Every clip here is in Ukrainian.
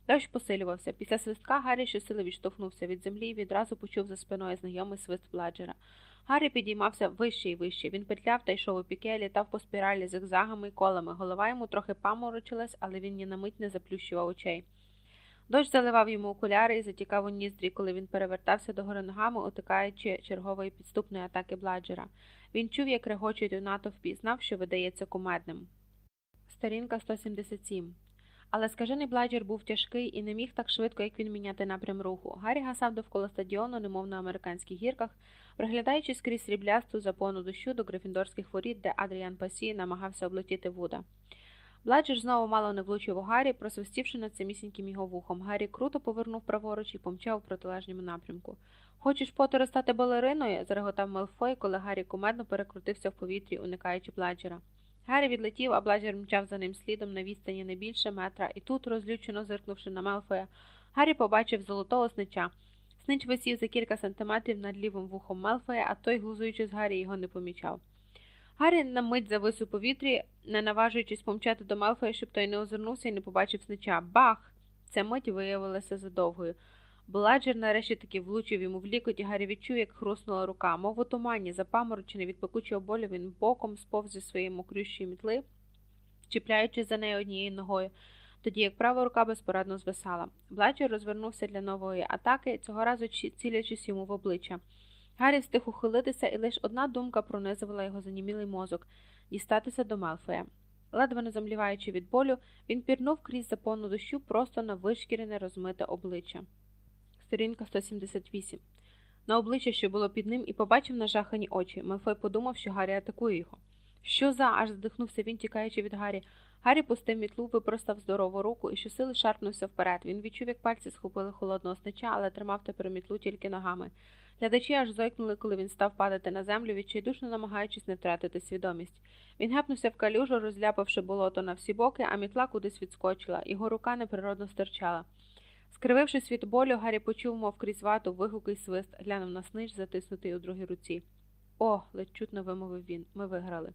Дощ посилювався. Після свистка Гаррі щосили відштовхнувся від землі і відразу почув за спиною знайомий свист Бладжера. Гаррі підіймався вище і вище. Він петляв та йшов у піке, літав по спіралі зигзагами й колами. Голова йому трохи паморочилась, але він ні на мить не заплющував очей. Дощ заливав йому окуляри і затікав у ніздрі, коли він перевертався догори ногами, утикаючи чергової підступної атаки Бладжера. Він чув, як регочуть у натовпі, знав, що видається кумедним. Сторінка 177. Але скажений Бладжер був тяжкий і не міг так швидко, як він, міняти напрям руху. Гаррі гасав довкола стадіону, немов на американських гірках, приглядаючись крізь сріблясту запону дощу до грифіндорських воріт, де Адріан Пасі намагався облетіти Вуда. Бладжер знову мало не влучив у Гаррі, просвистівши над самісіньким його вухом. Гаррі круто повернув праворуч і помчав у протилежному напрямку. «Хочеш, Поттере, стати балериною?» – зареготав Малфой, коли Гаррі кумедно перекрутився в повітрі, уникаючи Бладжера. Гаррі відлетів, а Бладжер мчав за ним слідом на відстані не більше метра, і тут, розлючено зиркнувши на Малфоя, Гаррі побачив золотого снича. Снич висів за кілька сантиметрів над лівим вухом Малфоя, а той, глузуючи з Гаррі, його не помічав. Гаррі на мить завис у повітрі, не наважуючись помчати до Малфоя, щоб той не озирнувся і не побачив снича. Бах! Ця мить виявилася задовгою. Бладжер нарешті таки влучив йому в лікоть, і Гаррі відчув, як хруснула рука. Мов у тумані, запаморочений від пекучого болю, він боком сповз зі своєї мокрющої мітли, чіпляючись за нею однією ногою, тоді як права рука безпорадно звисала. Бладжер розвернувся для нової атаки, цього разу цілячись йому в обличчя. Гаррі встиг ухилитися, і лише одна думка пронизувала його занімілий мозок – дістатися до Малфоя. Ледве не замліваючи від болю, він пірнув крізь запону дощу просто на вишкірене розмите обличчя. Сторінка 178. На обличчя, що було під ним, і побачив нажахані очі. Малфой подумав, що Гаррі атакує його. «Що за?» – аж задихнувся він, тікаючи від Гаррі. Гаррі пустив мітлу, випростав здорову руку і щосили шарпнувся вперед. Він відчув, як пальці схопили холодного снича, але тримав тепер мітлу тільки ногами. Глядачі аж зойкнули, коли він став падати на землю, відчайдушно намагаючись не втратити свідомість. Він гепнувся в калюжу, розляпавши болото на всі боки, а мітла кудись відскочила. Його рука неприродно стирчала. Скривившись від болю, Гаррі почув, мов крізь вату, вигук і свист, глянув на снич, затиснутий у другій руці. «О!» – ледь чутно вимовив він. «Ми виграли».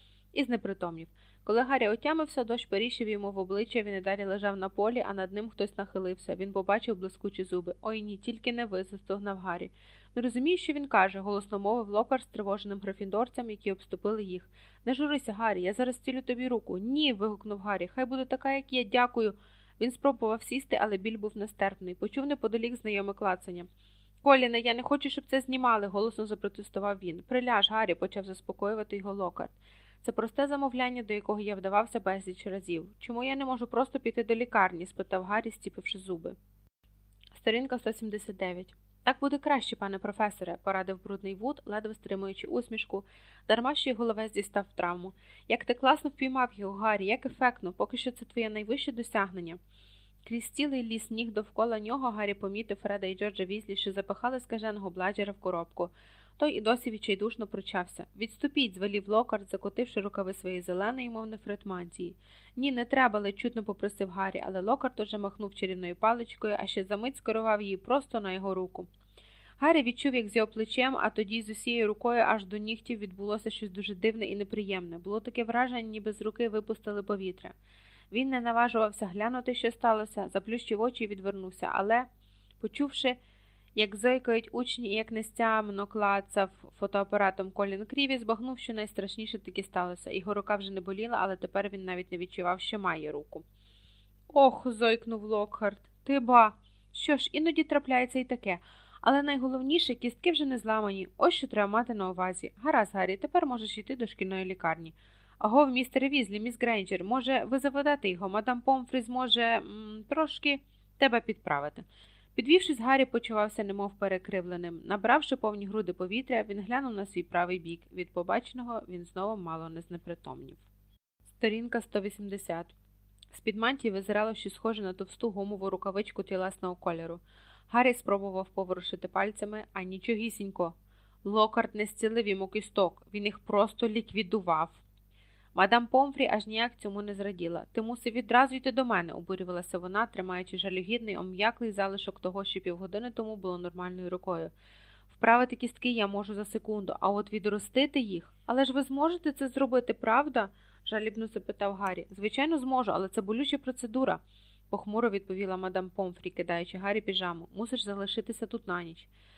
І знепритомнів. Коли Гаррі отямився, дощ періщив йому в обличчя, він і далі лежав на полі, а над ним хтось нахилився. Він побачив блискучі зуби. «Ой ні, тільки не ви!» – застогнав Гаррі. «Не розумію, що він каже», – голосно мовив Локар стривоженим грифіндорцям, які обступили їх. «Не журися, Гаррі, я зараз цілю тобі руку». «Ні!» – вигукнув Гаррі. «Хай буде така, як є, дякую!» Він спробував сісти, але біль був нестерпний. Почув неподалік знайоме клацання. «Коліне, я не хочу, щоб це знімали», – голосно запротестував він. «Приляж, Гаррі», – почав заспокоювати його Локар. «Це просте замовляння, до якого я вдавався безліч разів. Чому я не можу просто піти до лікарні?» – спитав Гаррі, стіпивши зуби. Сторінка 179. «Так буде краще, пане професоре», – порадив брудний Вуд, ледве стримуючи усмішку, дарма що й головець дістав травму. «Як ти класно впіймав його, Гаррі, як ефектно, поки що це твоє найвище досягнення». Крізь цілий ліс ніг довкола нього Гаррі помітив Фреда і Джорджа Візлі, що запихали скаженого Бладжера в коробку. Той і досі відчайдушно пручався. «Відступіть», – звелів Локарт, закотивши рукави своєї зеленої, мов нефрит мантії. «Ні, не треба», – ледь чутно попросив Гаррі, але Локарт уже махнув чарівною паличкою, а ще за мить скерував її просто на його руку. Гаррі відчув, як з його плечем, а тоді з усією рукою аж до нігтів відбулося щось дуже дивне і неприємне. Було таке враження, ніби з руки випустили повітря. Він не наважувався глянути, що сталося, заплющив очі і відвернувся, але, почувши, як зойкають учні і як нестямно клацав фотоапаратом Колін Кріві, збагнув, що найстрашніше таки сталося. Його рука вже не боліла, але тепер він навіть не відчував, що має руку. «Ох!» – зойкнув Локхарт. «Ти ба! Що ж, іноді трапляється і таке. Але найголовніше, кістки вже не зламані. Ось що треба мати на увазі. Гаразд, Гаррі, тепер можеш йти до шкільної лікарні». «Агов, містер Візлі, міс Грейнджер, може, ви заведете його? Мадам Помфріз може, трошки тебе підправити». Підвівшись, Гаррі почувався немов перекривленим. Набравши повні груди повітря, він глянув на свій правий бік. Від побаченого він знову мало не знепритомнів. Сторінка 180. З-під мантії визирало щось схоже на товсту гумову рукавичку тілесного кольору. Гаррі спробував поворушити пальцями, а нічогісінько. Локарт не зцілив йому кісток, він їх просто ліквідував. Мадам Помфрі аж ніяк цьому не зраділа. «Ти мусив відразу йти до мене», – обурювалася вона, тримаючи жалюгідний, ом'яклий залишок того, що півгодини тому було нормальною рукою. «Вправити кістки я можу за секунду, а от відростити їх? Але ж ви зможете це зробити, правда?» – жалібно запитав Гаррі. «Звичайно, зможу, але це болюча процедура». похмуро відповіла мадам Помфрі, кидаючи Гаррі піжаму. Мусиш залишитися тут на ніч.